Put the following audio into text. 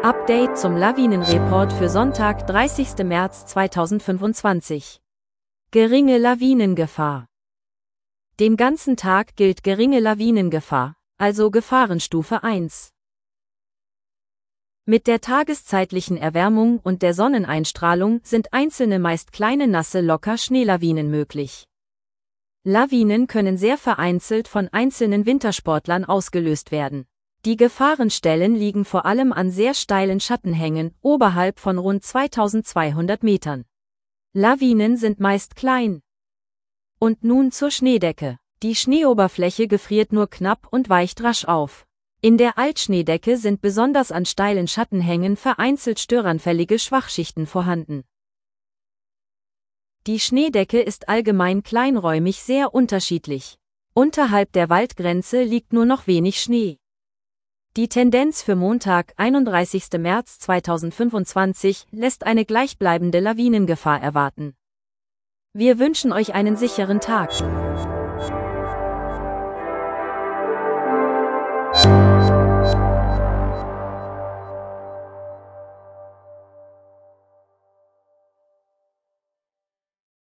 Update zum Lawinenreport für Sonntag, 30. März 2025. Geringe Lawinengefahr. Den ganzen Tag gilt geringe Lawinengefahr, also Gefahrenstufe 1. Mit der tageszeitlichen Erwärmung und der Sonneneinstrahlung sind einzelne meist kleine nasse locker Schneelawinen möglich. Lawinen können sehr vereinzelt von einzelnen Wintersportlern ausgelöst werden. Die Gefahrenstellen liegen vor allem an sehr steilen Schattenhängen oberhalb von rund 2200 Metern. Lawinen sind meist klein. Und nun zur Schneedecke. Die Schneeoberfläche gefriert nur knapp und weicht rasch auf. In der Altschneedecke sind besonders an steilen Schattenhängen vereinzelt störanfällige Schwachschichten vorhanden. Die Schneedecke ist allgemein kleinräumig sehr unterschiedlich. Unterhalb der Waldgrenze liegt nur noch wenig Schnee. Die Tendenz für Montag, 31. März 2025, lässt eine gleichbleibende Lawinengefahr erwarten. Wir wünschen euch einen sicheren Tag.